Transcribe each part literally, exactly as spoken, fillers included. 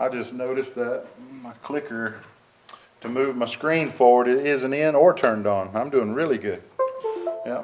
I just noticed that my clicker to move my screen forward it isn't in or turned on. I'm doing really good. Yeah.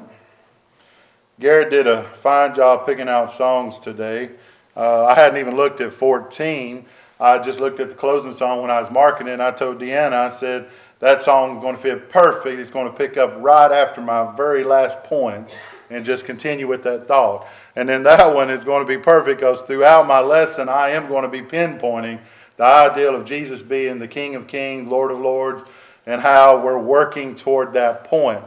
Garrett did a fine job picking out songs today. Uh, I hadn't even looked at fourteen. I just looked at the closing song when I was marking it, and I told Deanna, I said, that song is going to fit perfect. It's going to pick up right after my very last point and just continue with that thought. And then that one is going to be perfect because throughout my lesson, I am going to be pinpointing the ideal of Jesus being the King of Kings, Lord of Lords, and how we're working toward that point.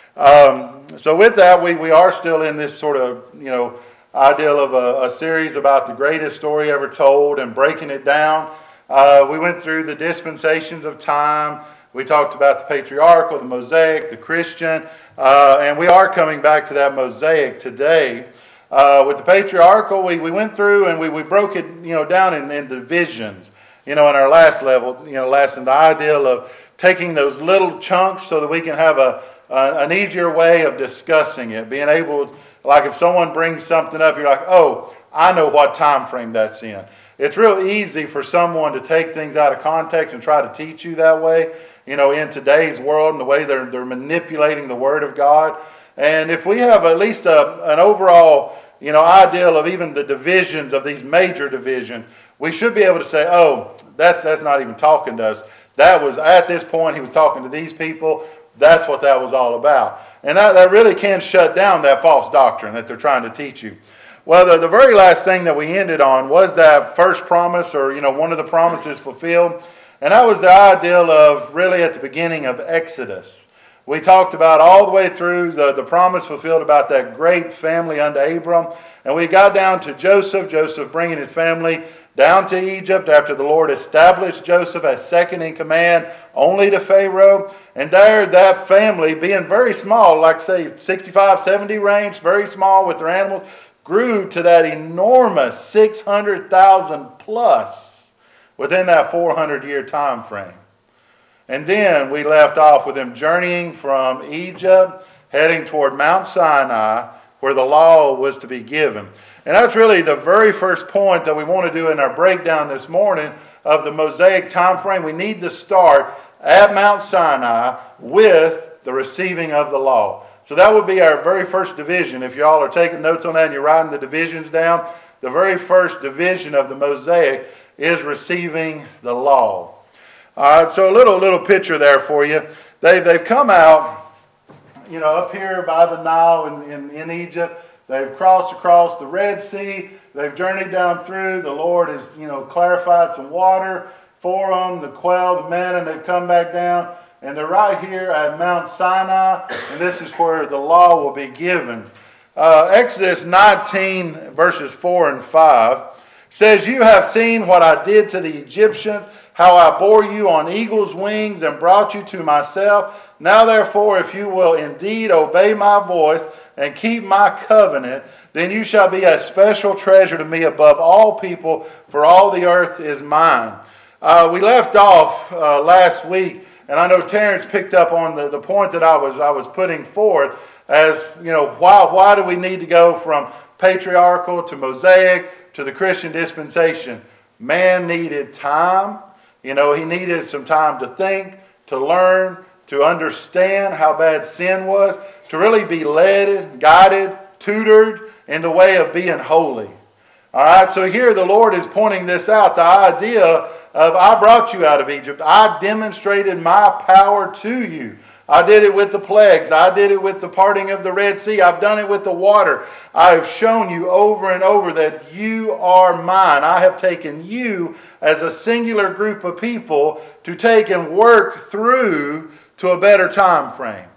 Um, so with that, we, we are still in this sort of, you know, ideal of a, a series about the greatest story ever told and breaking it down. Uh, we went through the dispensations of time. We talked about the patriarchal, the Mosaic, the Christian, uh, and we are coming back to that Mosaic today. Uh, with the patriarchal, we, we went through and we, we broke it, you know, down in, in divisions. You know, in our last level, you know, lesson, the ideal of taking those little chunks so that we can have a, a an easier way of discussing it. Being able, like if someone brings something up, you're like, oh, I know what time frame that's in. It's real easy for someone to take things out of context and try to teach you that way. You know, in today's world and the way they're they're manipulating the Word of God. And if we have at least a, an overall, you know, ideal of even the divisions of these major divisions, we should be able to say, oh, that's that's not even talking to us. That was at this point, he was talking to these people. That's what that was all about. And that, that really can shut down that false doctrine that they're trying to teach you. Well, the, the very last thing that we ended on was that first promise, or, you know, one of the promises fulfilled. And that was the ideal of really at the beginning of Exodus. We talked about all the way through the, the promise fulfilled about that great family unto Abram. And we got down to Joseph, Joseph bringing his family down to Egypt after the Lord established Joseph as second in command only to Pharaoh. And there that family, being very small, like say sixty-five, seventy range, very small with their animals, grew to that enormous six hundred thousand plus within that four hundred year time frame. And then we left off with them journeying from Egypt, heading toward Mount Sinai, where the law was to be given. And that's really the very first point that we want to do in our breakdown this morning of the Mosaic time frame. We need to start at Mount Sinai with the receiving of the law. So that would be our very first division. If y'all are taking notes on that and you're writing the divisions down, the very first division of the Mosaic is receiving the law. All right, so a little little picture there for you. They've, they've come out, you know, up here by the Nile in, in, in Egypt. They've crossed across the Red Sea. They've journeyed down through. The Lord has, you know, clarified some water for them, the quail, the manna, and they've come back down. And they're right here at Mount Sinai, and this is where the law will be given. Uh, Exodus nineteen, verses four and five says, "You have seen what I did to the Egyptians, how I bore you on eagle's wings and brought you to myself. Now therefore, if you will indeed obey my voice and keep my covenant, then you shall be a special treasure to me above all people, for all the earth is mine." Uh, we left off uh, last week, and I know Terrence picked up on the, the point that I was I was putting forth as, you know, why why do we need to go from patriarchal to Mosaic to the Christian dispensation? Man needed time. You know, he needed some time to think, to learn, to understand how bad sin was, to really be led, guided, tutored in the way of being holy. All right, so here the Lord is pointing this out, the idea of I brought you out of Egypt. I demonstrated my power to you. I did it with the plagues. I did it with the parting of the Red Sea. I've done it with the water. I have shown you over and over that you are mine. I have taken you as a singular group of people to take and work through to a better time frame.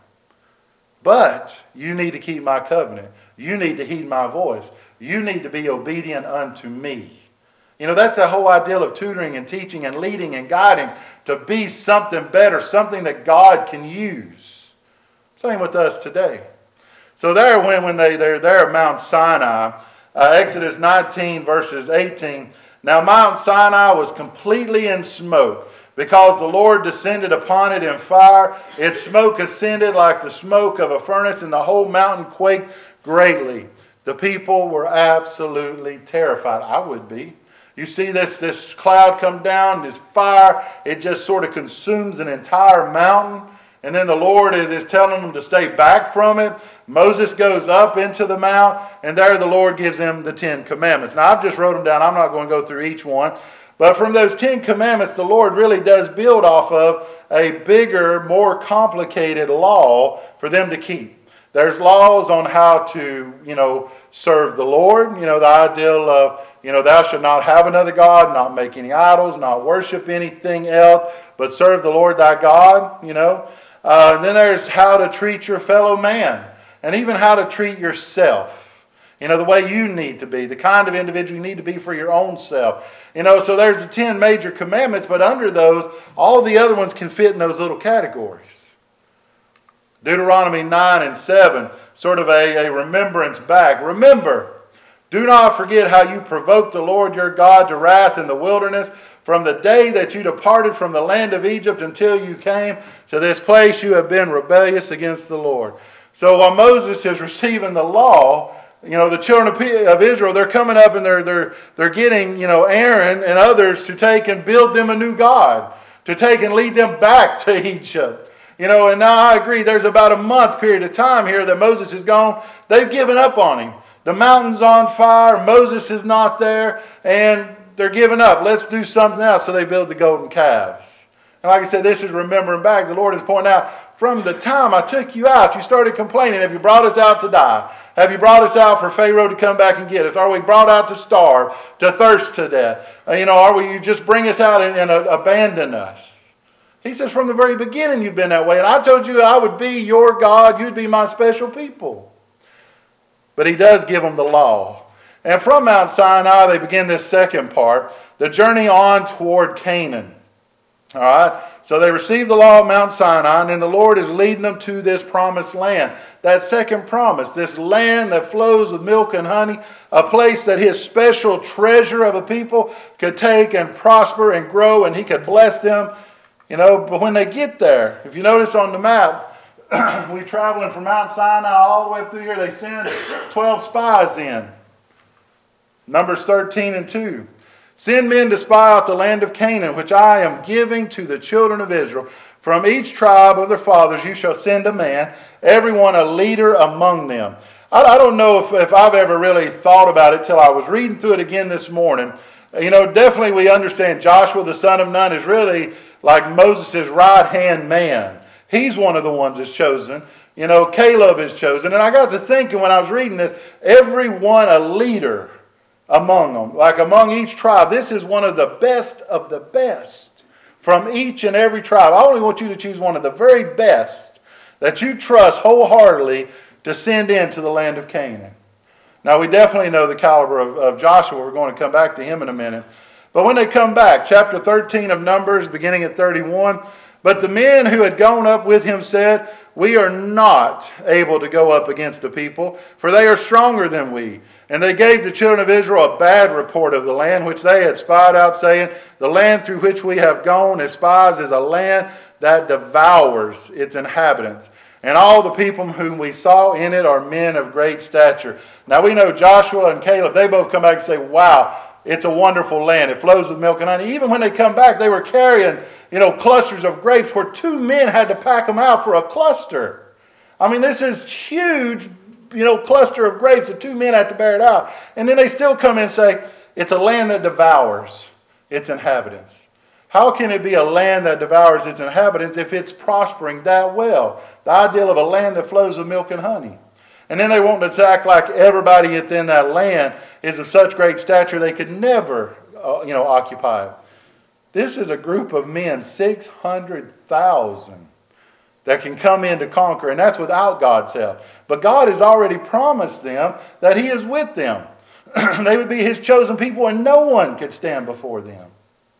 But you need to keep my covenant. You need to heed my voice. You need to be obedient unto me. You know, that's the whole ideal of tutoring and teaching and leading and guiding to be something better, something that God can use. Same with us today. So there, when, when they, they're there at Mount Sinai, uh, Exodus nineteen, verses eighteen, "Now Mount Sinai was completely in smoke, because the Lord descended upon it in fire. Its smoke ascended like the smoke of a furnace, and the whole mountain quaked greatly." The people were absolutely terrified. I would be. You see this, this cloud come down, this fire, it just sort of consumes an entire mountain. And then the Lord is telling them to stay back from it. Moses goes up into the mount, and there the Lord gives them the Ten Commandments. Now, I've just wrote them down. I'm not going to go through each one. But from those Ten Commandments, the Lord really does build off of a bigger, more complicated law for them to keep. There's laws on how to, you know, serve the Lord. You know, the ideal of, you know, thou shalt not have another God, not make any idols, not worship anything else, but serve the Lord thy God, you know. Uh, and then there's how to treat your fellow man, and even how to treat yourself. You know, the way you need to be, the kind of individual you need to be for your own self. You know, so there's the ten major commandments, but under those, all the other ones can fit in those little categories. Deuteronomy nine and seven, sort of a, a remembrance back. Remember, do not forget how you provoked the Lord your God to wrath in the wilderness from the day that you departed from the land of Egypt until you came to this place. You have been rebellious against the Lord. So while Moses is receiving the law, you know, the children of Israel, they're coming up and they're, they're, they're getting, you know, Aaron and others to take and build them a new God, to take and lead them back to Egypt. You know, and now I agree, there's about a month period of time here that Moses is gone. They've given up on him. The mountain's on fire. Moses is not there. And they're giving up. Let's do something else. So they build the golden calves. And like I said, this is remembering back. The Lord is pointing out, from the time I took you out, you started complaining. Have you brought us out to die? Have you brought us out for Pharaoh to come back and get us? Are we brought out to starve, to thirst to death? Uh, you know, are we, you just bring us out and, and uh, abandon us? He says, from the very beginning you've been that way. And I told you I would be your God. You'd be my special people. But he does give them the law. And from Mount Sinai, they begin this second part, the journey on toward Canaan. All right? So they receive the law of Mount Sinai, and then the Lord is leading them to this promised land. That second promise, this land that flows with milk and honey, a place that his special treasure of a people could take and prosper and grow, and he could bless them. You know, but when they get there, if you notice on the map, we're traveling from Mount Sinai all the way up through here. They send twelve spies in. Numbers thirteen and two. Send men to spy out the land of Canaan, which I am giving to the children of Israel. From each tribe of their fathers you shall send a man, everyone a leader among them. I, I don't know if, if I've ever really thought about it till I was reading through it again this morning. You know, definitely we understand Joshua the son of Nun is really like Moses' right-hand man. He's one of the ones that's chosen. You know, Caleb is chosen. And I got to thinking when I was reading this, everyone a leader among them. Like among each tribe. This is one of the best of the best from each and every tribe. I only want you to choose one of the very best that you trust wholeheartedly to send into the land of Canaan. Now, we definitely know the caliber of, of Joshua. We're going to come back to him in a minute. But when they come back, chapter thirteen of Numbers, beginning at thirty-one, but the men who had gone up with him said, we are not able to go up against the people, for they are stronger than we. And they gave the children of Israel a bad report of the land which they had spied out, saying, the land through which we have gone as spies is a land that devours its inhabitants. And all the people whom we saw in it are men of great stature. Now we know Joshua and Caleb, they both come back and say, wow, it's a wonderful land. It flows with milk and honey. Even when they come back, they were carrying, you know, clusters of grapes where two men had to pack them out for a cluster. I mean, this is huge, you know, cluster of grapes that two men had to bear it out. And then they still come in and say, it's a land that devours its inhabitants. How can it be a land that devours its inhabitants if it's prospering that well? The ideal of a land that flows with milk and honey. And then they want to act like everybody within that land is of such great stature they could never, uh, you know, occupy it. This is a group of men, six hundred thousand, that can come in to conquer, and that's without God's help. But God has already promised them that he is with them. They would be his chosen people, and no one could stand before them.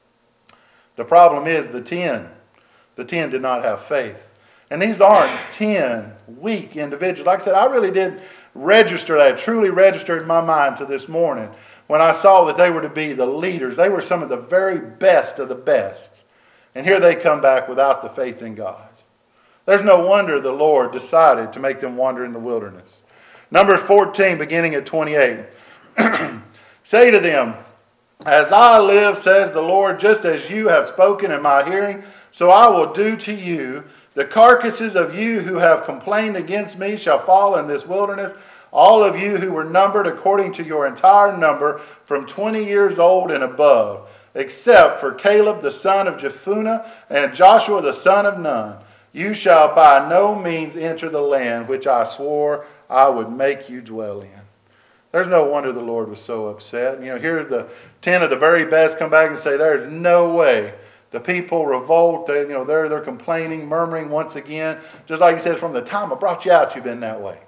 The problem is the ten. The ten did not have faith. And these aren't ten weak individuals. Like I said, I really did register that, truly registered in my mind to this morning when I saw that they were to be the leaders. They were some of the very best of the best. And here they come back without the faith in God. There's no wonder the Lord decided to make them wander in the wilderness. Numbers fourteen, beginning at twenty-eight. Say to them, As I live, says the Lord, just as you have spoken in my hearing, so I will do to you. The carcasses of you who have complained against me shall fall in this wilderness. All of you who were numbered according to your entire number, from twenty years old and above, except for Caleb the son of Jephunneh and Joshua the son of Nun. You shall by no means enter the land which I swore I would make you dwell in. There's no wonder the Lord was so upset. You know, here's the ten of the very best come back and say, there's no way. The people revolt. They, you know, they're, they're complaining, murmuring once again. Just like he says, from the time I brought you out, you've been that way.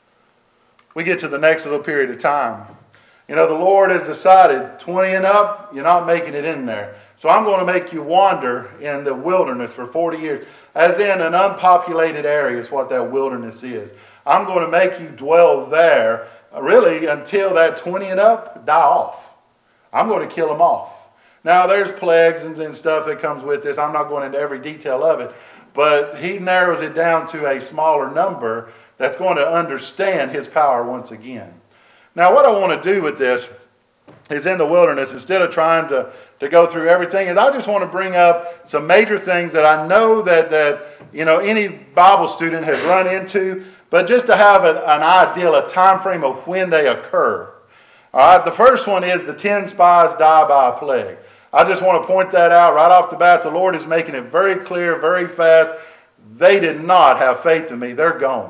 We get to the next little period of time. You know, the Lord has decided, twenty and up, you're not making it in there. So I'm going to make you wander in the wilderness for forty years. As in an unpopulated area is what that wilderness is. I'm going to make you dwell there, really, until that twenty and up die off. I'm going to kill them off. Now, there's plagues and, and stuff that comes with this. I'm not going into every detail of it. But he narrows it down to a smaller number that's going to understand his power once again. Now, what I want to do with this is in the wilderness, instead of trying to, to go through everything, is I just want to bring up some major things that I know that, that you know any Bible student has run into, but just to have an, an ideal, a time frame of when they occur. All right, the first one is the ten spies die by a plague. I just want to point that out right off the bat. The Lord is making it very clear, very fast. They did not have faith in me. They're gone.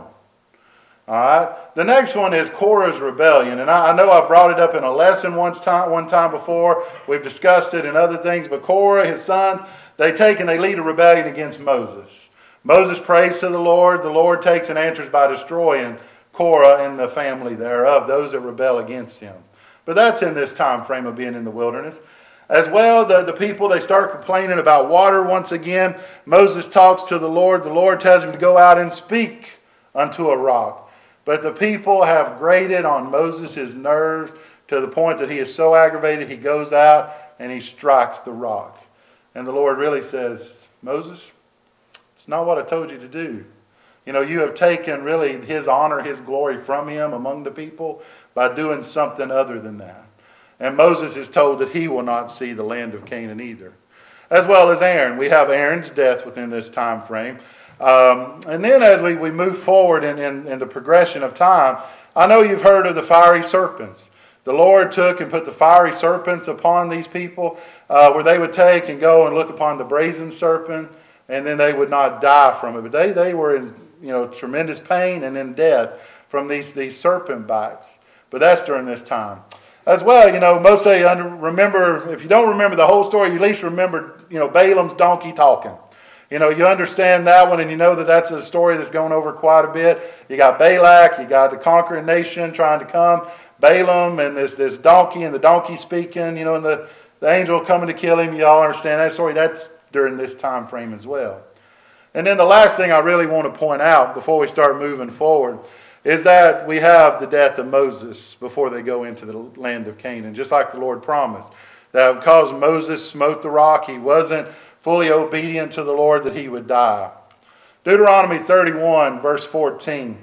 All right. The next one is Korah's rebellion. And I, I know I brought it up in a lesson once time, one time before. We've discussed it and other things. But Korah, his son, they take and they lead a rebellion against Moses. Moses prays to the Lord. The Lord takes and answers by destroying Korah and the family thereof, those that rebel against him. But that's in this time frame of being in the wilderness. As well, the, the people, they start complaining about water once again. Moses talks to the Lord. The Lord tells him to go out and speak unto a rock. But the people have grated on Moses' nerves to the point that he is so aggravated, he goes out and he strikes the rock. And the Lord really says, Moses, it's not what I told you to do. You know, you have taken really his honor, his glory from him among the people by doing something other than that. And Moses is told that he will not see the land of Canaan either. As well as Aaron. We have Aaron's death within this time frame. Um, and then as we, we move forward in, in, in the progression of time, I know you've heard of the fiery serpents. The Lord took and put the fiery serpents upon these people, uh, where they would take and go and look upon the brazen serpent, and then they would not die from it. But they, they were in you know tremendous pain and in death from these, these serpent bites. But that's during this time. As well, you know, most of you remember, if you don't remember the whole story, you at least remember, you know, Balaam's donkey talking. You know, you understand that one, and you know that that's a story that's going over quite a bit. You got Balak, you got the conquering nation trying to come, Balaam, and this, this donkey, and the donkey speaking, you know, and the, the angel coming to kill him. You all understand that story. That's during this time frame as well. And then the last thing I really want to point out before we start moving forward is that we have the death of Moses before they go into the land of Canaan, just like the Lord promised. That because Moses smote the rock, he wasn't fully obedient to the Lord, that he would die. Deuteronomy thirty-one, verse fourteen.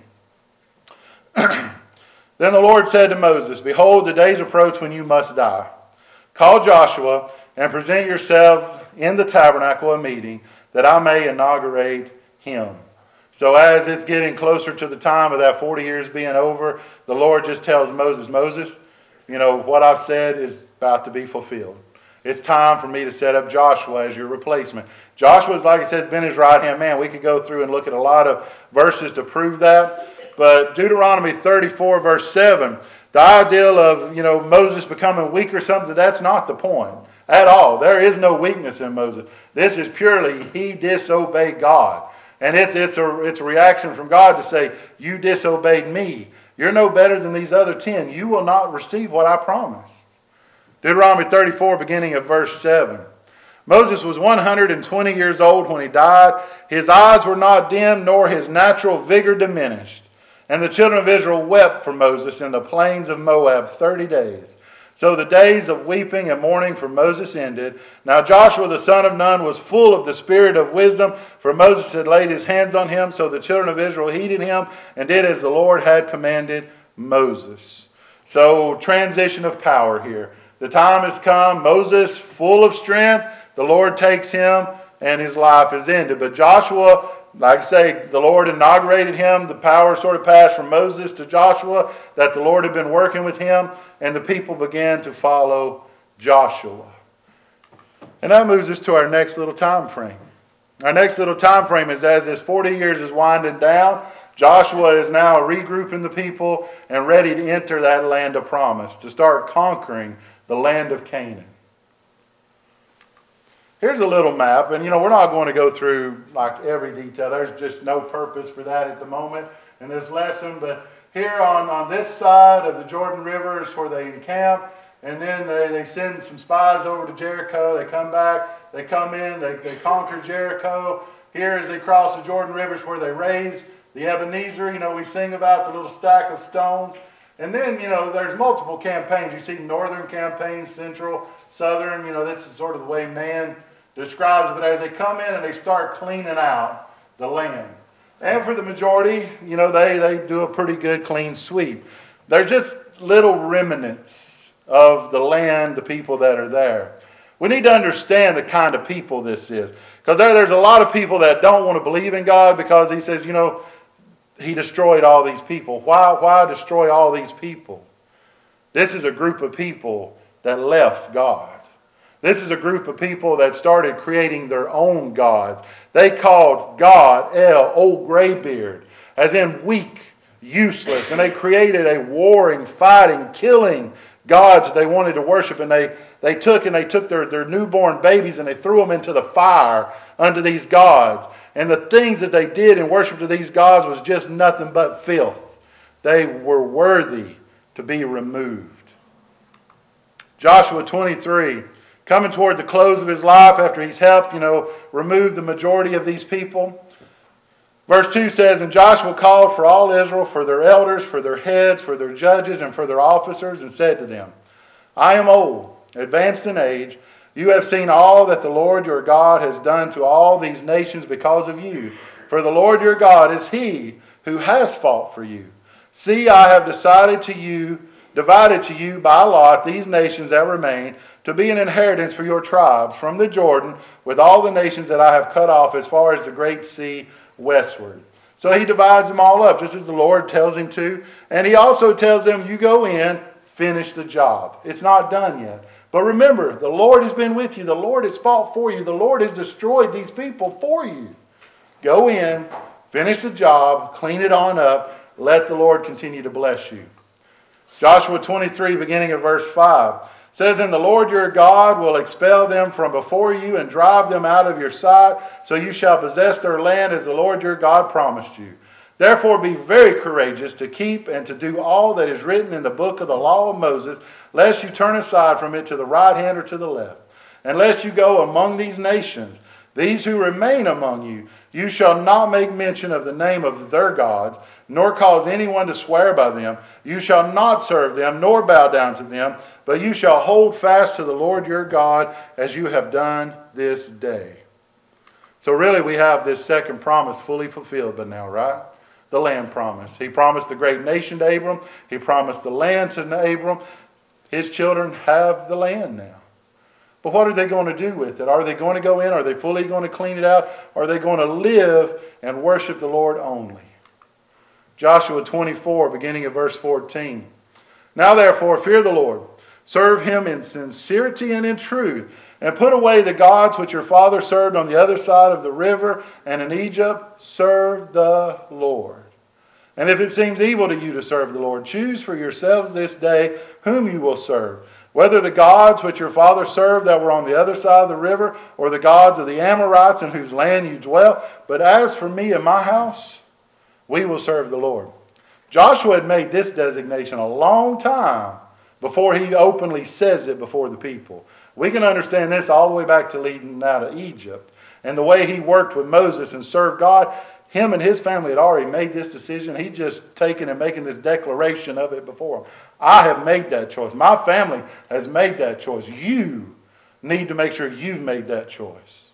Then the Lord said to Moses, Behold, the days approach when you must die. Call Joshua and present yourselves in the tabernacle of meeting, that I may inaugurate him. So as it's getting closer to the time of that forty years being over, the Lord just tells Moses, Moses, you know, what I've said is about to be fulfilled. It's time for me to set up Joshua as your replacement. Joshua's, like I said, been his right-hand man. We could go through and look at a lot of verses to prove that. But Deuteronomy thirty-four, verse seven, the ideal of, you know, Moses becoming weak or something, that's not the point at all. There is no weakness in Moses. This is purely he disobeyed God. And it's, it's, a, it's a reaction from God to say, you disobeyed me. You're no better than these other ten. You will not receive what I promised. Deuteronomy thirty-four, beginning of verse seven. Moses was one hundred twenty years old when he died. His eyes were not dim, nor his natural vigor diminished. And the children of Israel wept for Moses in the plains of Moab thirty days. So the days of weeping and mourning for Moses ended. Now Joshua the son of Nun was full of the spirit of wisdom, for Moses had laid his hands on him. So the children of Israel heeded him and did as the Lord had commanded Moses. So transition of power here. The time has come. Moses, full of strength, the Lord takes him and his life is ended. But Joshua, like I say, the Lord inaugurated him. The power sort of passed from Moses to Joshua, that the Lord had been working with him, and the people began to follow Joshua. And that moves us to our next little time frame. Our next little time frame is as this forty years is winding down, Joshua is now regrouping the people and ready to enter that land of promise, to start conquering the land of Canaan. Here's a little map, and you know, we're not going to go through like every detail. There's just no purpose for that at the moment in this lesson, but here on, on this side of the Jordan River is where they encamp, and then they, they send some spies over to Jericho. They come back, they come in, they, they conquer Jericho. Here as they cross the Jordan River is where they raise the Ebenezer. You know, we sing about the little stack of stones. And then, you know, there's multiple campaigns. You see northern campaigns, central, southern. You know, this is sort of the way man describes it. But as they come in and they start cleaning out the land. And for the majority, you know, they, they do a pretty good clean sweep. There's just little remnants of the land, the people that are there. We need to understand the kind of people this is. Because there, there's a lot of people that don't want to believe in God because he says, you know, he destroyed all these people. Why, why destroy all these people? This is a group of people that left God. This is a group of people that started creating their own gods. They called God El, old graybeard, as in weak, useless. And they created a warring, fighting, killing gods that they wanted to worship. And they, they took and they took their, their newborn babies and they threw them into the fire unto these gods. And the things that they did in worship to these gods was just nothing but filth. They were worthy to be removed. Joshua twenty-three, coming toward the close of his life after he's helped, you know, remove the majority of these people. Verse two says, and Joshua called for all Israel, for their elders, for their heads, for their judges, and for their officers, and said to them, I am old, advanced in age. You have seen all that the Lord your God has done to all these nations because of you. For the Lord your God is he who has fought for you. See, I have decided to you, divided to you by lot these nations that remain, to be an inheritance for your tribes from the Jordan, with all the nations that I have cut off as far as the great sea westward. So he divides them all up, just as the Lord tells him to. And he also tells them, you go in, finish the job. It's not done yet. But remember, the Lord has been with you. The Lord has fought for you. The Lord has destroyed these people for you. Go in, finish the job, clean it on up. Let the Lord continue to bless you. Joshua twenty-three, beginning of verse five, says, and the Lord your God will expel them from before you and drive them out of your sight, so you shall possess their land as the Lord your God promised you. Therefore be very courageous to keep and to do all that is written in the book of the law of Moses, lest you turn aside from it to the right hand or to the left. And lest you go among these nations, these who remain among you, you shall not make mention of the name of their gods, nor cause anyone to swear by them. You shall not serve them, nor bow down to them, but you shall hold fast to the Lord your God as you have done this day. So really we have this second promise fully fulfilled by now, right? The land promise. He promised the great nation to Abram. He promised the land to Abram. His children have the land now. But what are they going to do with it? Are they going to go in? Are they fully going to clean it out? Or are they going to live and worship the Lord only? Joshua twenty-four, beginning of verse fourteen. Now therefore, fear the Lord. Serve him in sincerity and in truth. And put away the gods which your father served on the other side of the river and in Egypt. Serve the Lord. And if it seems evil to you to serve the Lord, choose for yourselves this day whom you will serve, whether the gods which your father served that were on the other side of the river, or the gods of the Amorites in whose land you dwell. But as for me and my house, we will serve the Lord. Joshua had made this designation a long time before he openly says it before the people. We can understand this all the way back to leading out of Egypt. And the way he worked with Moses and served God, him and his family had already made this decision. He's just taken and making this declaration of it before him. I have made that choice. My family has made that choice. You need to make sure you've made that choice.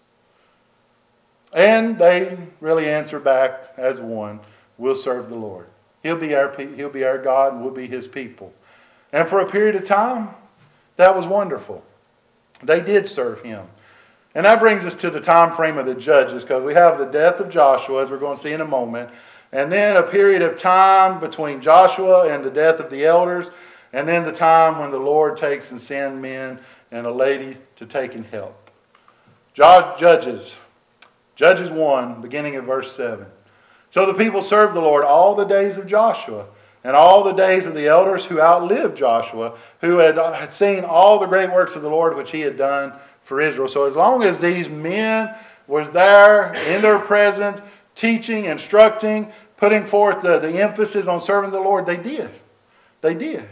And they really answer back as one, we'll serve the Lord. He'll be our, he'll be our God and we'll be his people. And for a period of time, That was wonderful. They did serve him. And that brings us to the time frame of the judges, because we have the death of Joshua, as we're going to see in a moment, and then a period of time between Joshua and the death of the elders, and then the time when the Lord takes and sends men and a lady to take and help. Judges. Judges one, beginning at verse seven. So the people served the Lord all the days of Joshua, and all the days of the elders who outlived Joshua, who had, had seen all the great works of the Lord which he had done for Israel. So as long as these men was there in their presence, teaching, instructing, putting forth the, the emphasis on serving the Lord, they did. They did.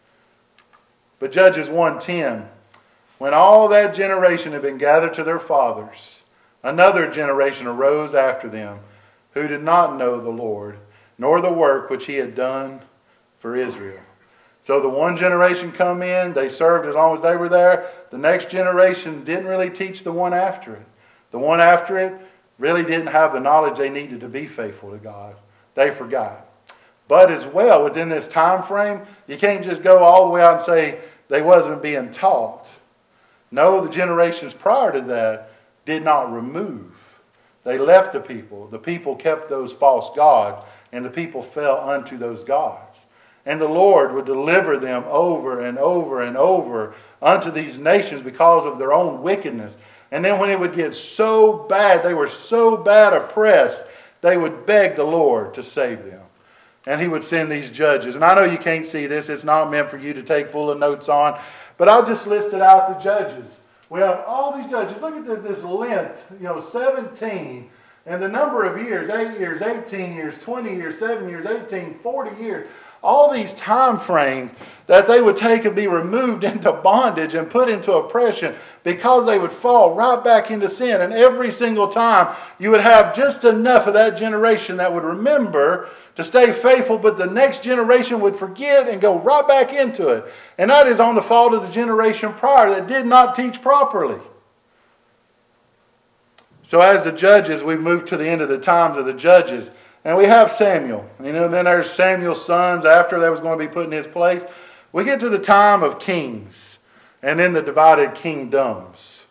But Judges one ten, when all that generation had been gathered to their fathers, another generation arose after them, who did not know the Lord, nor the work which he had done for Israel. So the one generation come in, they served as long as they were there. The next generation didn't really teach the one after it. The one after it really didn't have the knowledge they needed to be faithful to God. They forgot. But as well, within this time frame, you can't just go all the way out and say they wasn't being taught. No, the generations prior to that did not remove. They left the people. The people kept those false gods, and the people fell unto those gods. And the Lord would deliver them over and over and over unto these nations because of their own wickedness. And then when it would get so bad, they were so bad oppressed, they would beg the Lord to save them. And he would send these judges. And I know you can't see this. It's not meant for you to take full of notes on. But I'll just list it out, the judges. We have all these judges. Look at this, this length, you know, seventeen. And the number of years, eight years, eighteen years, twenty years, seven years, eighteen, forty years. All these time frames that they would take and be removed into bondage and put into oppression because they would fall right back into sin. And every single time you would have just enough of that generation that would remember to stay faithful, but the next generation would forget and go right back into it. And that is on the fault of the generation prior that did not teach properly. So as the judges, we move to the end of the times of the judges. And we have Samuel. You know, then there's Samuel's sons after that was going to be put in his place. We get to the time of kings. And then the divided kingdoms.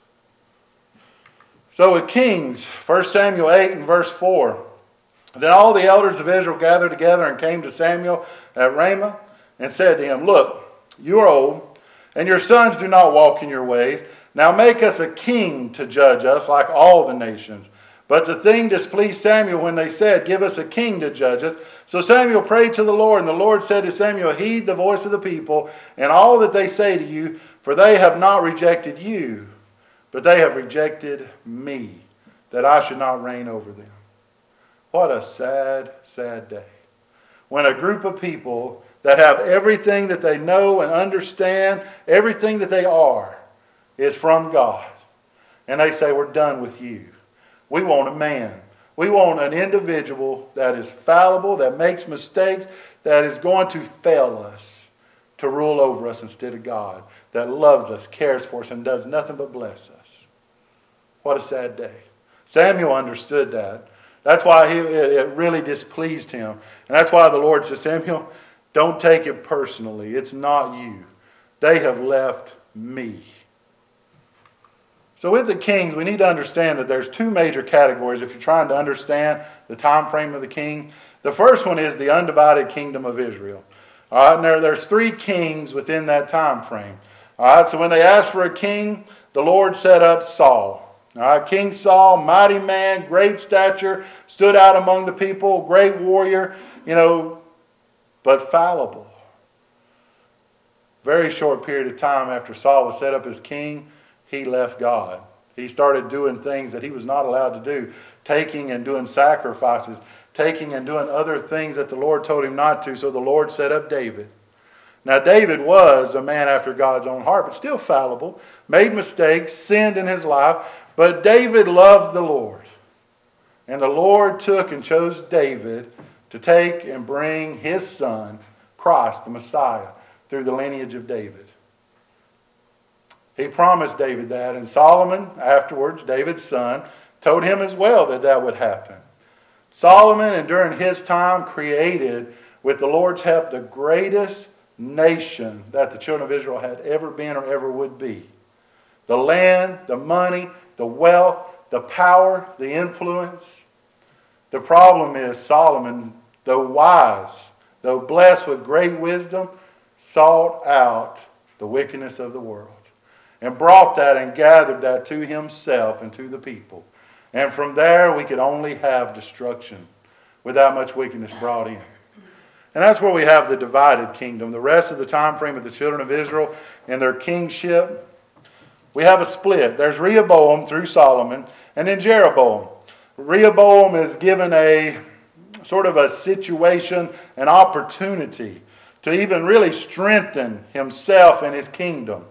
So with kings, First Samuel eight and verse four. Then all the elders of Israel gathered together and came to Samuel at Ramah and said to him, Look, you are old, and your sons do not walk in your ways. Now make us a king to judge us like all the nations. But the thing displeased Samuel when they said, Give us a king to judge us. So Samuel prayed to the Lord, and the Lord said to Samuel, Heed the voice of the people and all that they say to you, for they have not rejected you, but they have rejected me, that I should not reign over them. What a sad, sad day. When a group of people that have everything that they know and understand, everything that they are, is from God. And they say, We're done with you. We want a man. We want an individual that is fallible, that makes mistakes, that is going to fail us, to rule over us instead of God, that loves us, cares for us, and does nothing but bless us. What a sad day. Samuel understood that. That's why he, it really displeased him. And that's why the Lord says, Samuel, don't take it personally. It's not you. They have left me. So with the kings, we need to understand that there's two major categories if you're trying to understand the time frame of the king. The first one is the undivided kingdom of Israel. All right, and there, there's three kings within that time frame. All right, so when they asked for a king, the Lord set up Saul. All right, King Saul, mighty man, great stature, stood out among the people, great warrior, you know, but fallible. Very short period of time after Saul was set up as king, he left God. He started doing things that he was not allowed to do, taking and doing sacrifices, taking and doing other things that the Lord told him not to. So the Lord set up David. Now David was a man after God's own heart, but still fallible, made mistakes, sinned in his life. But David loved the Lord. And the Lord took and chose David to take and bring his son, Christ, the Messiah, through the lineage of David. He promised David that, and Solomon, afterwards, David's son, told him as well that that would happen. Solomon, and during his time, created, with the Lord's help, the greatest nation that the children of Israel had ever been or ever would be. The land, the money, the wealth, the power, the influence. The problem is Solomon, though wise, though blessed with great wisdom, sought out the wickedness of the world and brought that and gathered that to himself and to the people. And from there we could only have destruction with that much wickedness brought in. And that's where we have the divided kingdom. The rest of the time frame of the children of Israel and their kingship, we have a split. There's Rehoboam through Solomon, and then Jeroboam. Rehoboam is given a sort of a situation, an opportunity to even really strengthen himself and his kingdom.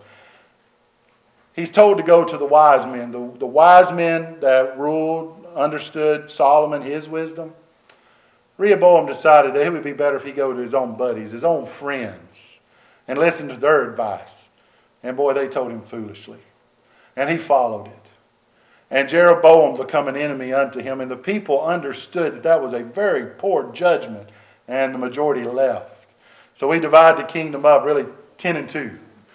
He's told to go to the wise men. The, the wise men that ruled, understood Solomon, his wisdom. Rehoboam decided that it would be better if he go to his own buddies, his own friends, and listen to their advice. And boy, they told him foolishly. And he followed it. And Jeroboam became an enemy unto him. And the people understood that that was a very poor judgment. And the majority left. So we divide the kingdom up really ten and two.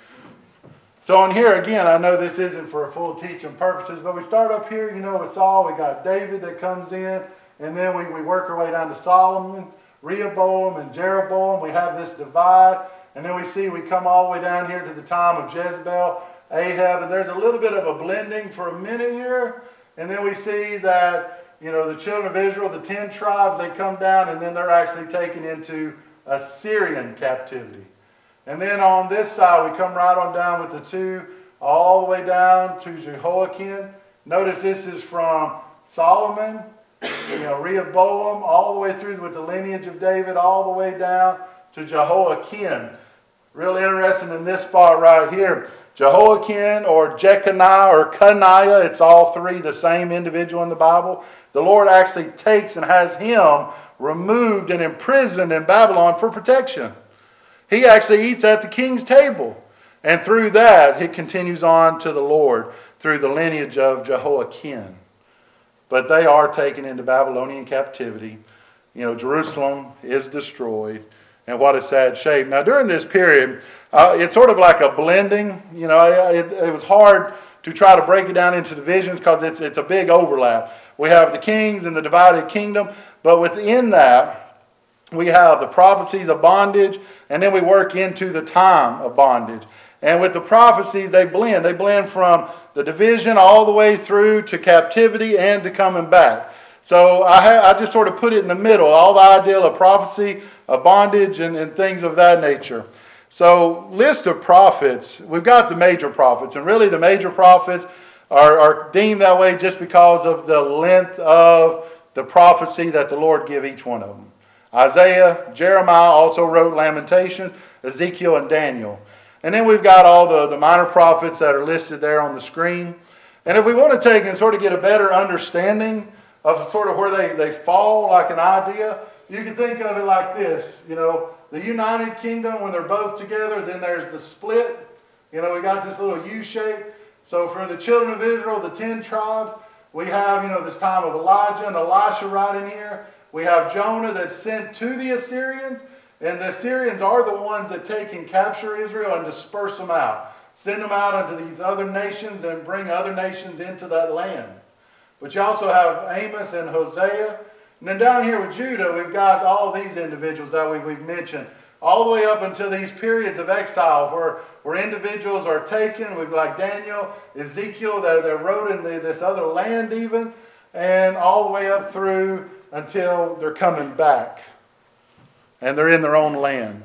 So on here again, I know this isn't for full teaching purposes, but we start up here, you know, with Saul. We got David that comes in. And then we, we work our way down to Solomon, Rehoboam, and Jeroboam. We have this divide. And then we see we come all the way down here to the time of Jezebel, Ahab. And there's a little bit of a blending for a minute here. And then we see that, you know, the children of Israel, the ten tribes, they come down and then they're actually taken into Assyrian captivity. And then on this side, we come right on down with the two, all the way down to Jehoiakim. Notice this is from Solomon, you know, Rehoboam, all the way through with the lineage of David, all the way down to Jehoiakim. Real interesting in this spot right here. Jehoiakim or Jeconiah or Coniah, it's all three the same individual in the Bible. The Lord actually takes and has him removed and imprisoned in Babylon for protection. He actually eats at the king's table. And through that, it continues on to the Lord through the lineage of Jehoiakim. But they are taken into Babylonian captivity. You know, Jerusalem is destroyed. And what a sad shape. Now, during this period, uh, it's sort of like a blending. You know, it, it was hard to try to break it down into divisions because it's, it's a big overlap. We have the kings and the divided kingdom. But within that, we have the prophecies of bondage. And then we work into the time of bondage. And with the prophecies, they blend. They blend from the division all the way through to captivity and to coming back. So I, ha- I just sort of put it in the middle, all the idea of prophecy, of bondage, and, and things of that nature. So list of prophets, we've got the major prophets. And really the major prophets are, are deemed that way just because of the length of the prophecy that the Lord give each one of them. Isaiah, Jeremiah also wrote Lamentations, Ezekiel, and Daniel. And then we've got all the, the minor prophets that are listed there on the screen. And if we want to take and sort of get a better understanding of sort of where they, they fall like an idea, you can think of it like this. You know, the United Kingdom, when they're both together, then there's the split. You know, we got this little U shape. So for the children of Israel, the ten tribes, we have, you know, this time of Elijah and Elisha right in here. We have Jonah that's sent to the Assyrians. And the Assyrians are the ones that take and capture Israel and disperse them out. Send them out into these other nations and bring other nations into that land. But you also have Amos and Hosea. And then down here with Judah, we've got all these individuals that we, we've mentioned. All the way up until these periods of exile where, where individuals are taken. We've got Daniel, Ezekiel, that, that wrote in the, this other land even. And all the way up through until they're coming back. And they're in their own land.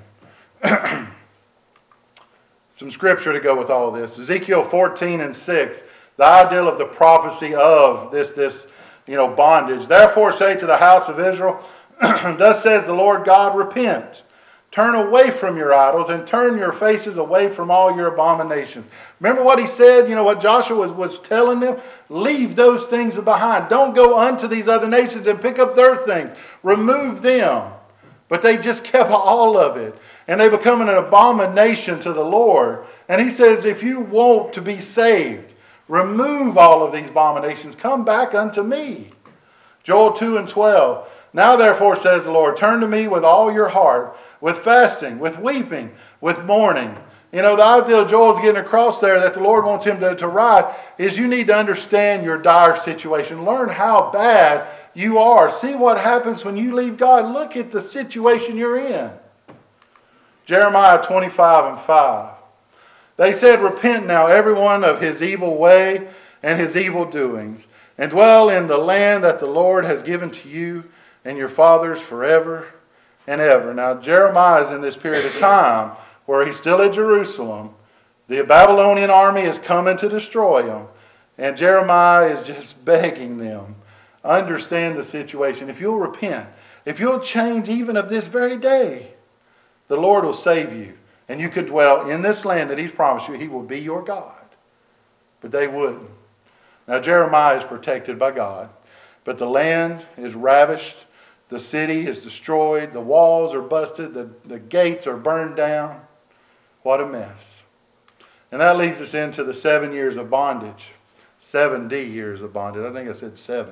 Some scripture to go with all this. Ezekiel fourteen and six. The ideal of the prophecy of this, this you know, bondage. Therefore say to the house of Israel, thus says the Lord God, repent. Turn away from your idols and turn your faces away from all your abominations. Remember what he said, you know, what Joshua was, was telling them? Leave those things behind. Don't go unto these other nations and pick up their things. Remove them. But they just kept all of it. And they become an abomination to the Lord. And he says, if you want to be saved, remove all of these abominations. Come back unto me. Joel two and twelve. Now therefore, says the Lord, turn to me with all your heart, with fasting, with weeping, with mourning. You know, the ideal Joel's getting across there that the Lord wants him to, to write is you need to understand your dire situation. Learn how bad you are. See what happens when you leave God. Look at the situation you're in. Jeremiah twenty-five and five. They said, repent now, everyone of his evil way and his evil doings, and dwell in the land that the Lord has given to you and your fathers forever and ever. Now, Jeremiah is in this period of time where he's still at Jerusalem. The Babylonian army is coming to destroy him. And Jeremiah is just begging them, understand the situation. If you'll repent, if you'll change even of this very day, the Lord will save you. And you can dwell in this land that he's promised you. He will be your God. But they wouldn't. Now Jeremiah is protected by God. But the land is ravished. The city is destroyed. The walls are busted. The, the gates are burned down. What a mess. And that leads us into the seven years of bondage. seventy years of bondage. I think I said seven.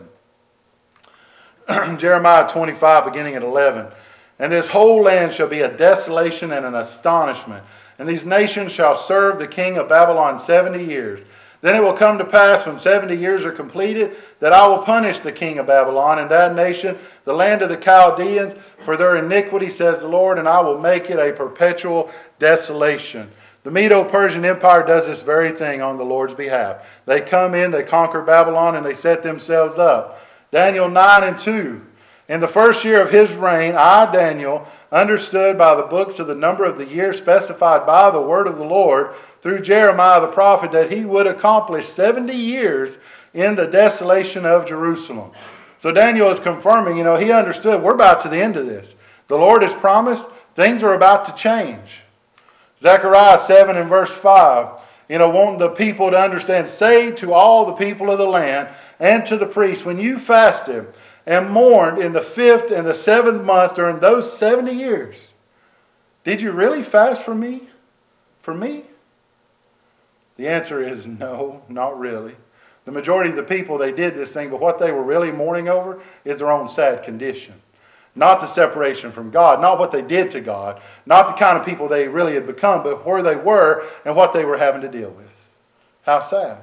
Jeremiah twenty-five, beginning at eleven. And this whole land shall be a desolation and an astonishment. And these nations shall serve the king of Babylon seventy years. Then it will come to pass when seventy years are completed that I will punish the king of Babylon and that nation, the land of the Chaldeans, for their iniquity, says the Lord, and I will make it a perpetual desolation. The Medo-Persian Empire does this very thing on the Lord's behalf. They come in, they conquer Babylon, and they set themselves up. Daniel nine and two. In the first year of his reign, I, Daniel, understood by the books of the number of the years specified by the word of the Lord through Jeremiah the prophet that he would accomplish seventy years in the desolation of Jerusalem. So Daniel is confirming, you know, he understood we're about to the end of this. The Lord has promised things are about to change. Zechariah seven and verse five, you know, wanting the people to understand, say to all the people of the land and to the priests, when you fasted and mourned in the fifth and the seventh months during those seventy years, did you really fast for me? For me? The answer is no, not really. The majority of the people, they did this thing, but what they were really mourning over is their own sad condition. Not the separation from God, not what they did to God, not the kind of people they really had become, but where they were and what they were having to deal with. How sad.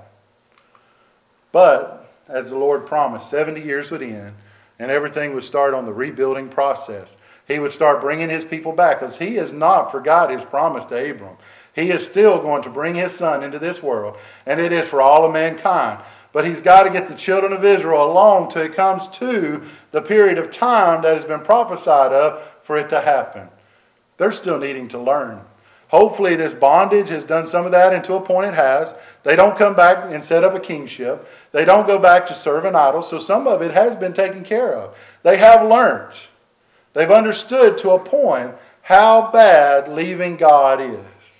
But, as the Lord promised, seventy years would end, and everything would start on the rebuilding process. He would start bringing his people back, because he has not forgot his promise to Abram. He is still going to bring his son into this world, and it is for all of mankind. But he's got to get the children of Israel along till it comes to the period of time that has been prophesied of for it to happen. They're still needing to learn. Hopefully this bondage has done some of that, and to a point it has. They don't come back and set up a kingship. They don't go back to serving idols, so some of it has been taken care of. They have learned. They've understood to a point how bad leaving God is.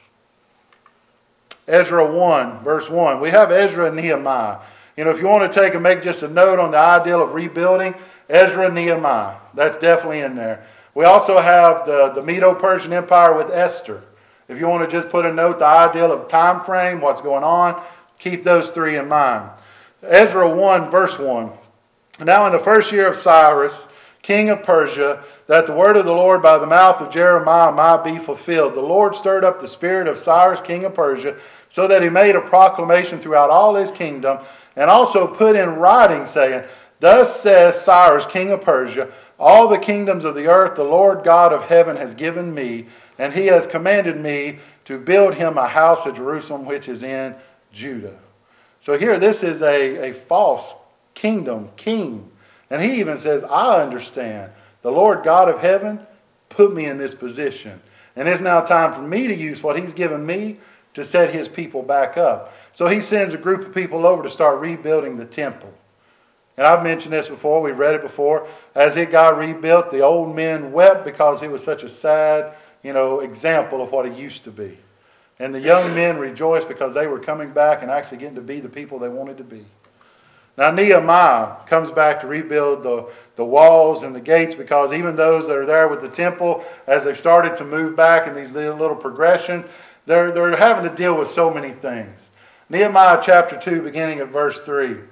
Ezra one, verse one. We have Ezra and Nehemiah. You know, if you want to take and make just a note on the ideal of rebuilding, Ezra and Nehemiah. That's definitely in there. We also have the, the Medo-Persian Empire with Esther. If you want to just put a note, the ideal of time frame, what's going on, keep those three in mind. Ezra one, verse one. Now in the first year of Cyrus, king of Persia, that the word of the Lord by the mouth of Jeremiah might be fulfilled. The Lord stirred up the spirit of Cyrus, king of Persia, so that he made a proclamation throughout all his kingdom, and also put in writing, saying, thus says Cyrus, king of Persia, all the kingdoms of the earth the Lord God of heaven has given me, and he has commanded me to build him a house at Jerusalem, which is in Judah. So here, this is a, a false kingdom, king. And he even says, I understand. The Lord God of heaven put me in this position. And it's now time for me to use what he's given me to set his people back up. So he sends a group of people over to start rebuilding the temple. And I've mentioned this before. We've read it before. As it got rebuilt, the old men wept because it was such a sad, you know, example of what it used to be. And the young men rejoiced because they were coming back and actually getting to be the people they wanted to be. Now Nehemiah comes back to rebuild the, the walls and the gates, because even those that are there with the temple, as they've started to move back in these little, little progressions, they're, they're having to deal with so many things. Nehemiah chapter two, beginning at verse three.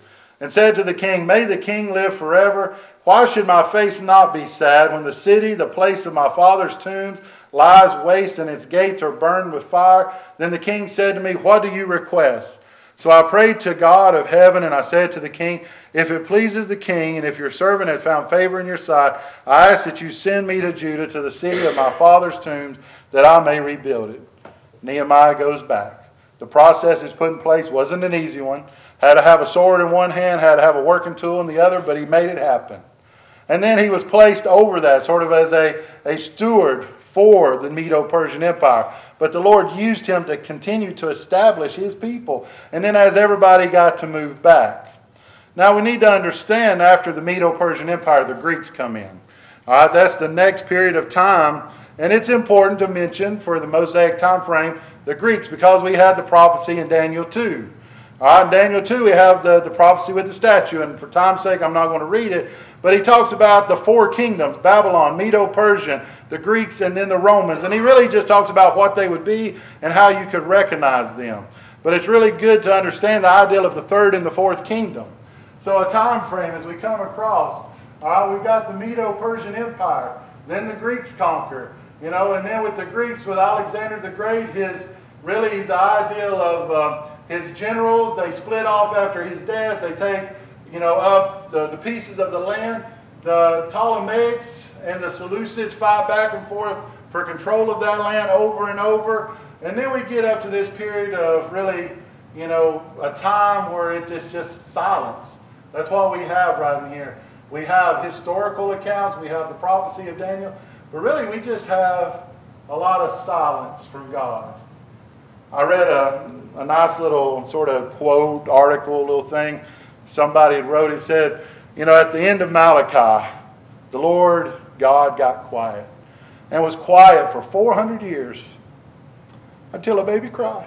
and said to the king, May the king live forever. Why should my face not be sad when the city, the place of my father's tombs, lies waste and its gates are burned with fire? Then the king said to me, What do you request? So I prayed to God of heaven, and I said to the king, If it pleases the king, and if your servant has found favor in your sight, I ask that you send me to Judah, to the city of my father's tombs, that I may rebuild it. Nehemiah goes back. The process he's put in place wasn't an easy one. Had to have a sword in one hand, had to have a working tool in the other, but he made it happen. And then he was placed over that, sort of as a, a steward for the Medo-Persian Empire. But the Lord used him to continue to establish his people. And then as everybody got to move back. Now we need to understand, after the Medo-Persian Empire, the Greeks come in. All right, that's the next period of time. And it's important to mention, for the Mosaic time frame, the Greeks, because we had the prophecy in Daniel two. All right, in Daniel two, we have the, the prophecy with the statue. And for time's sake, I'm not going to read it. But he talks about the four kingdoms, Babylon, Medo-Persian, the Greeks, and then the Romans. And he really just talks about what they would be and how you could recognize them. But it's really good to understand the ideal of the third and the fourth kingdom. So a time frame as we come across, all right, we've got the Medo-Persian Empire. Then the Greeks conquer. You know, and then with the Greeks, with Alexander the Great, his really the ideal of uh, his generals, they split off after his death. They take, you know, up the, the pieces of the land. The Ptolemaics and the Seleucids fight back and forth for control of that land over and over. And then we get up to this period of really, you know, a time where it is just silence. That's what we have right in here. We have historical accounts. We have the prophecy of Daniel. But really, we just have a lot of silence from God. I read a, a nice little sort of quote, article, little thing. Somebody wrote, it said, you know, at the end of Malachi, the Lord God got quiet. And was quiet for four hundred years until a baby cried.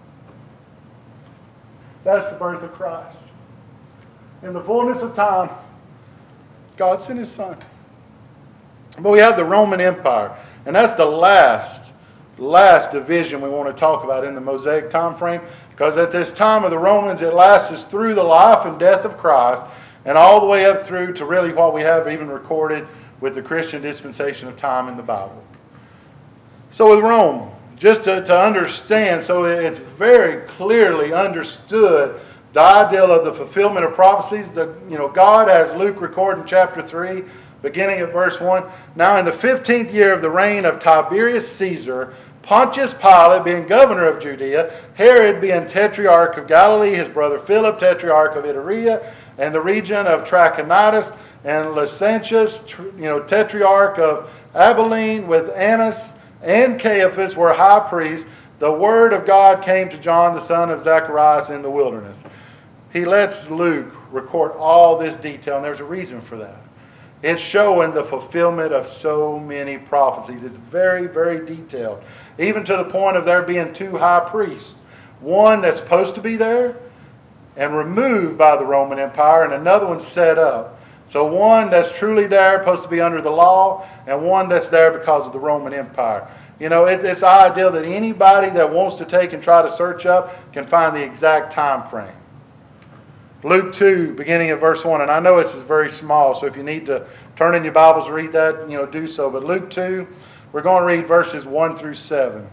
That's the birth of Christ. In the fullness of time, God sent his son. But we have the Roman Empire. And that's the last, last division we want to talk about in the Mosaic time frame. Because at this time of the Romans, it lasts through the life and death of Christ. And all the way up through to really what we have even recorded with the Christian dispensation of time in the Bible. So with Rome, just to, to understand, so it's very clearly understood the ideal of the fulfillment of prophecies. The, you know, God, as Luke recorded in chapter three, beginning at verse one, now in the fifteenth year of the reign of Tiberius Caesar, Pontius Pilate being governor of Judea, Herod being tetrarch of Galilee, his brother Philip, tetrarch of Iturea, and the region of Trachonitis, and Licentius, you know, tetrarch of Abilene, with Annas and Caiaphas were high priests, the word of God came to John, the son of Zacharias, in the wilderness. He lets Luke record all this detail, and there's a reason for that. It's showing the fulfillment of so many prophecies. It's very, very detailed. Even to the point of there being two high priests. One that's supposed to be there and removed by the Roman Empire, and another one set up. So one that's truly there, supposed to be under the law, and one that's there because of the Roman Empire. You know, it, it's ideal that anybody that wants to take and try to search up can find the exact time frame. Luke two, beginning at verse one, and I know this is very small, so if you need to turn in your Bibles to read that, you know, do so. But Luke two, we're going to read verses one through seven.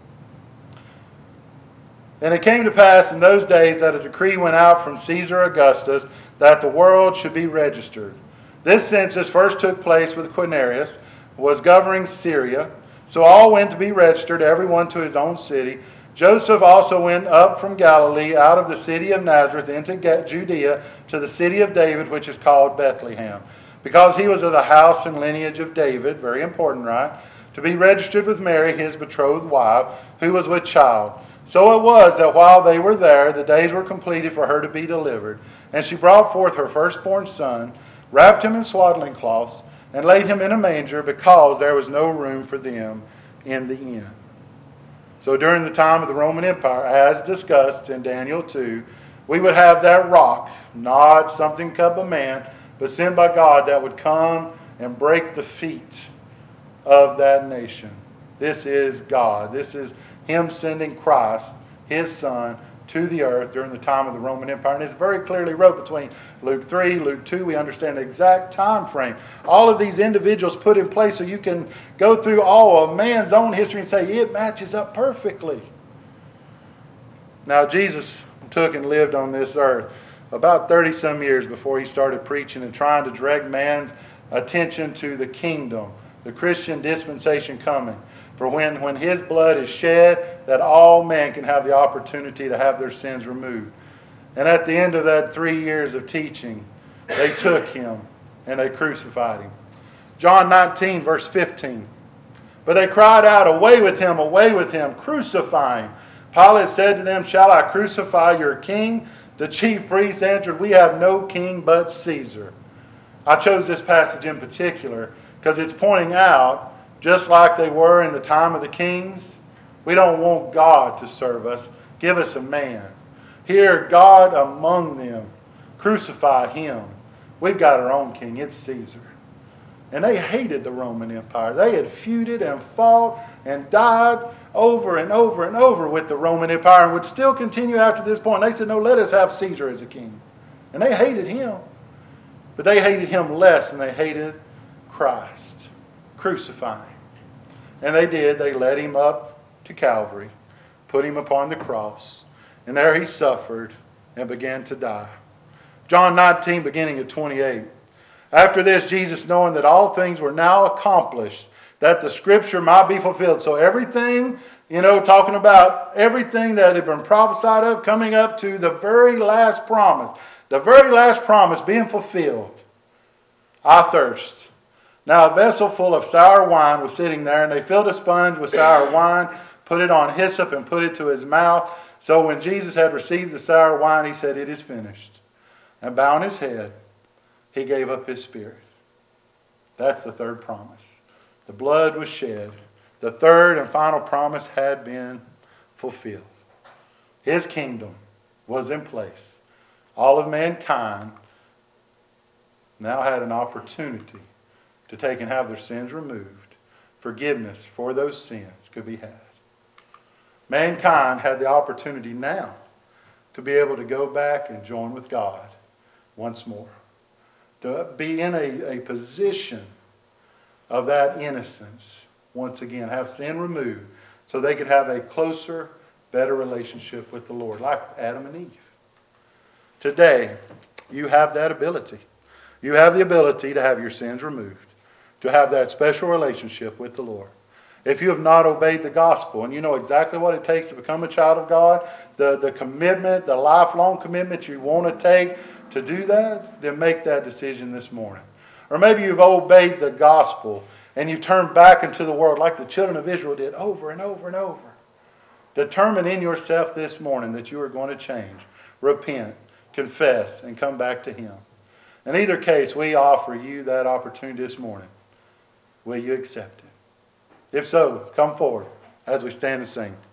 And it came to pass in those days that a decree went out from Caesar Augustus that the world should be registered. This census first took place with Quirinius, who was governing Syria. So all went to be registered, everyone to his own city. Joseph also went up from Galilee out of the city of Nazareth into Judea to the city of David, which is called Bethlehem, because he was of the house and lineage of David, very important, right? To be registered with Mary, his betrothed wife, who was with child. So it was that while they were there, the days were completed for her to be delivered. And she brought forth her firstborn son, wrapped him in swaddling cloths, and laid him in a manger, because there was no room for them in the inn. So during the time of the Roman Empire, as discussed in Daniel two, we would have that rock, not something cut by man, but sent by God, that would come and break the feet of that nation. This is God. This is him sending Christ, his son, to the earth during the time of the Roman Empire. And it's very clearly wrote between Luke three, Luke two. We understand the exact time frame. All of these individuals put in place so you can go through all of man's own history and say it matches up perfectly. Now, Jesus took and lived on this earth about thirty some years before he started preaching and trying to direct man's attention to the kingdom, the Christian dispensation coming. For when, when his blood is shed, that all men can have the opportunity to have their sins removed. And at the end of that three years of teaching, they took him and they crucified him. John nineteen, verse fifteen. But they cried out, "Away with him, away with him, crucify him." Pilate said to them, "Shall I crucify your king?" The chief priests answered, "We have no king but Caesar." I chose this passage in particular because it's pointing out, just like they were in the time of the kings, we don't want God to serve us. Give us a man. Here, God among them. Crucify him. We've got our own king. It's Caesar. And they hated the Roman Empire. They had feuded and fought and died over and over and over with the Roman Empire and would still continue after this point. And they said, "No, let us have Caesar as a king." And they hated him. But they hated him less than they hated Christ. Crucify him. And they did. They led him up to Calvary, put him upon the cross, and there he suffered and began to die. John nineteen, beginning at twenty-eight. After this, Jesus, knowing that all things were now accomplished, that the scripture might be fulfilled. So everything, you know, talking about everything that had been prophesied of, coming up to the very last promise. The very last promise being fulfilled. I thirst. Now a vessel full of sour wine was sitting there, and they filled a sponge with sour wine, put it on hyssop, and put it to his mouth. So when Jesus had received the sour wine, he said, "It is finished." And bowing his head, he gave up his spirit. That's the third promise. The blood was shed. The third and final promise had been fulfilled. His kingdom was in place. All of mankind now had an opportunity to take and have their sins removed. Forgiveness for those sins could be had. Mankind had the opportunity now to be able to go back and join with God once more. To be in a, a position of that innocence once again. Have sin removed so they could have a closer, better relationship with the Lord, like Adam and Eve. Today, you have that ability. You have the ability to have your sins removed, to have that special relationship with the Lord. If you have not obeyed the gospel and you know exactly what it takes to become a child of God, the, the commitment, the lifelong commitment you want to take to do that, then make that decision this morning. Or maybe you've obeyed the gospel and you've turned back into the world like the children of Israel did over and over and over. Determine in yourself this morning that you are going to change, repent, confess, and come back to Him. In either case, we offer you that opportunity this morning. Will you accept it? If so, come forward as we stand and sing.